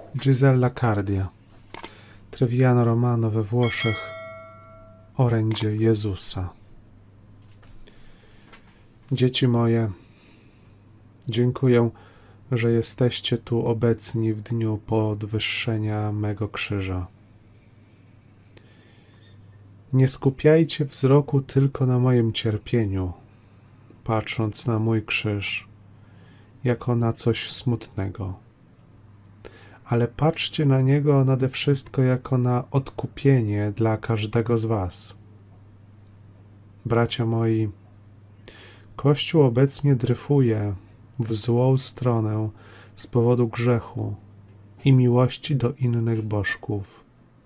Gisella Cardia. Treviano Romano we Włoszech. Orędzie Jezusa. Dzieci moje, dziękuję, że jesteście tu obecni w dniu podwyższenia mego krzyża. Nie skupiajcie wzroku tylko na moim cierpieniu, patrząc na mój krzyż jako na coś smutnego, ale patrzcie na niego nade wszystko jako na odkupienie dla każdego z was. Bracia moi, Kościół obecnie dryfuje w złą stronę z powodu grzechu i miłości do innych bożków.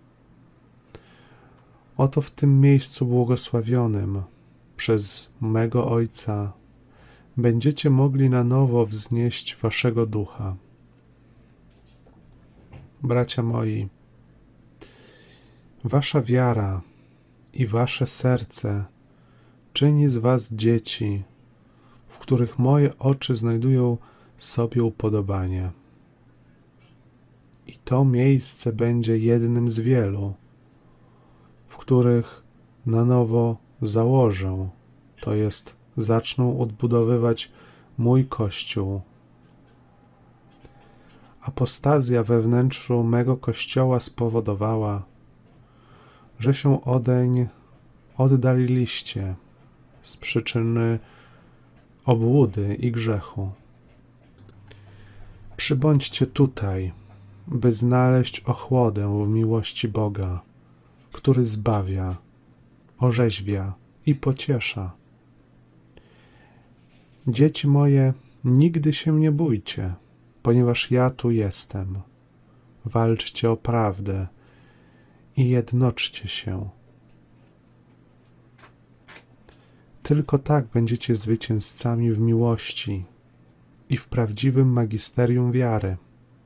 Oto w tym miejscu błogosławionym przez mego Ojca będziecie mogli na nowo wznieść waszego ducha. Bracia moi, wasza wiara i wasze serce czyni z was dzieci, w których moje oczy znajdują sobie upodobanie. I to miejsce będzie jednym z wielu, w których na nowo założę, to jest zacznę odbudowywać mój Kościół. Apostazja we wnętrzu mego Kościoła spowodowała, że się odeń oddaliliście z przyczyny obłudy i grzechu. Przybądźcie tutaj, by znaleźć ochłodę w miłości Boga, który zbawia, orzeźwia i pociesza. Dzieci moje, nigdy się nie bójcie, ponieważ ja tu jestem. Walczcie o prawdę i jednoczcie się. Tylko tak będziecie zwycięzcami w miłości i w prawdziwym magisterium wiary.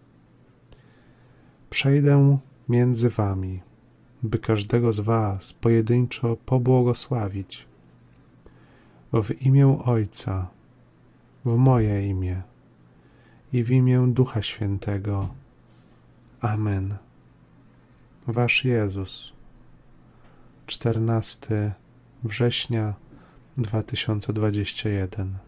Przejdę między wami, by każdego z was pojedynczo pobłogosławić. W imię Ojca, w moje imię i w imię Ducha Świętego. Amen. Wasz Jezus. 14 września 2021